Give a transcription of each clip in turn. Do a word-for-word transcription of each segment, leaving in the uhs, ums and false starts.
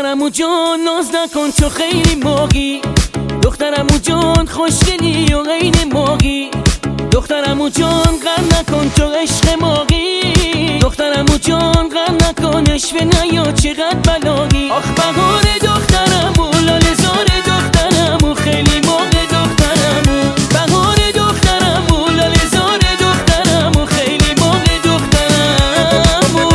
دخترمو جان ناز نکن تو خیلی موقی، دخترمو جان خوشگلی و غین موقی، دخترمو جان غم نکن تو عشق موقی، دخترمو جان غم نکن عشق نیا چقدر بلاغی. آخ بهار دخترمو لاله زار دخترمو خیلی موقع دخترمو، بهار دخترمو لاله زار دخترمو خیلی موقع دخترمو.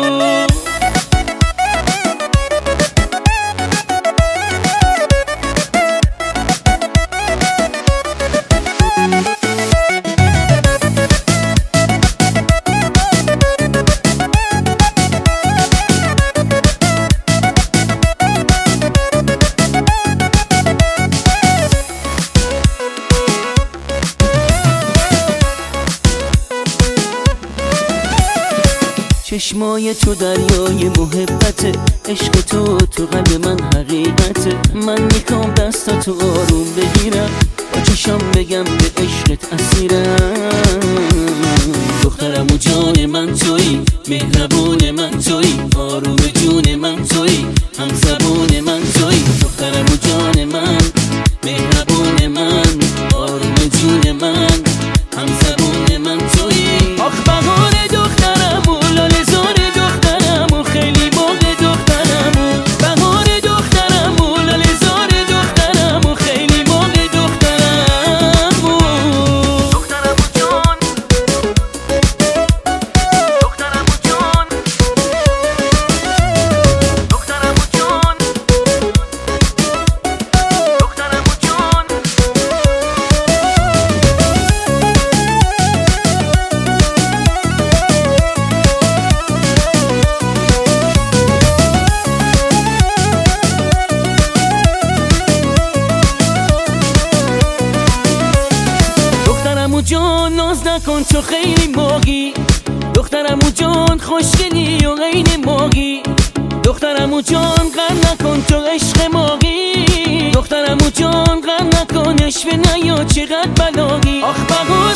چشمای تو دریای محبته، عشق تو تو قلب من حقیقته. من میخوام دستاتو آروم بگیرم، با چشم بگم به عشقت اسیرم. دخترمو جان من تویی، مهربون من تویی، آروم جون من تویی، هم زبون من تویی. دخترمو جان من، مهربون من، آروم جون من، هم زبون من تویی. آخ بهار دخترمو لاله زار دخترمو خیلی موقع دخترمو، بهار دخترمو لاله زار دخترمو خیلی موقع دخترمو. دخترمو جان، دخترمو جان، دخترمو جان، دخترمو جان. دخترمو جان ناز نکن تو خیلی موقی، دخترمو جان خوشگلی و غین موقی، دخترمو جان غم نکن تو عشق موقی، دخترمو جان غم نکن عشق نیا چقدر بلاغی. آخ بهار